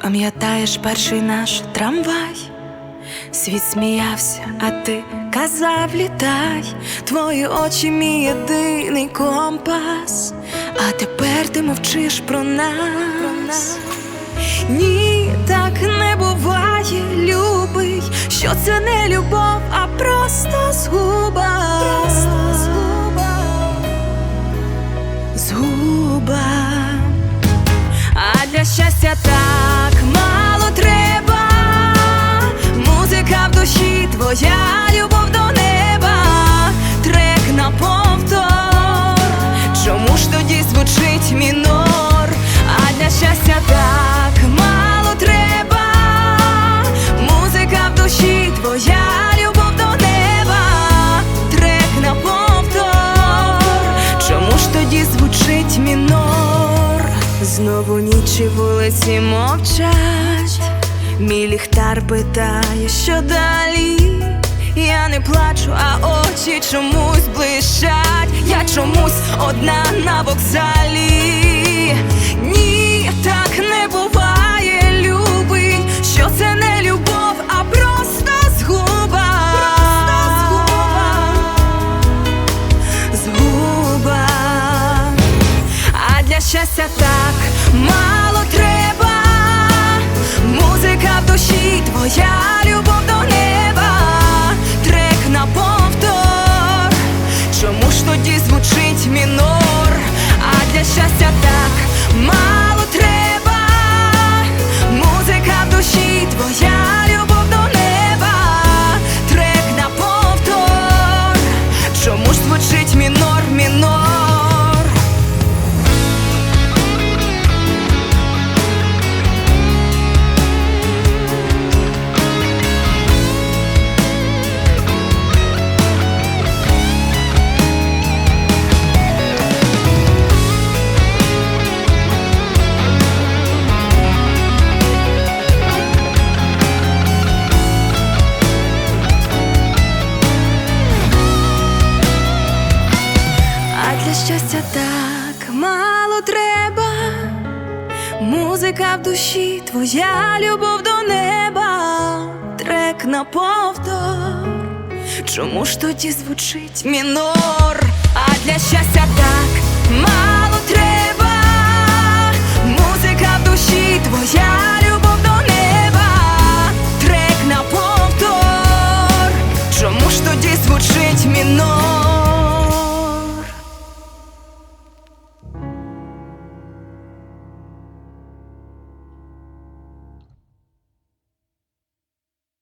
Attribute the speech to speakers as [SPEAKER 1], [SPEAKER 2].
[SPEAKER 1] Пам'ятаєш перший наш трамвай? Світ сміявся, а ти казав літай. Твої очі мій єдиний компас, а тепер ти мовчиш про нас. Ні, так не буває, любий, що це не любов, а просто згуба. Згуба. А для щастя так мало треба. Музика в душі, твоя любов до неба. Трек на повтор. Чому ж тоді звучить мінор? А для щастя так мало треба. Музика в душі, твоя любов до неба. Трек на повтор. Чому ж тоді звучить мінор? Знову ніч і вулиці мовчать. Мій ліхтар питає, що далі. Я не плачу, а очі чомусь блищать. Я чомусь одна на вокзалі. Ні, так не буває, любий, що це не любов, а просто згуба. Згуба. А для щастя так мало треба. Музика в душі, твоя любов до неба. Трек на повтор. Чому ж тоді звучить мінор? А для щастя так мало треба. Музика в душі, твоя любов до неба. Трек на повтор. Чому ж звучить мінор, мінор? Для щастя так мало треба. Музика в душі, твоя любов до неба. Трек на повтор. Чому ж тоді звучить мінор? А для щастя так мало треба. Музика в душі, твоя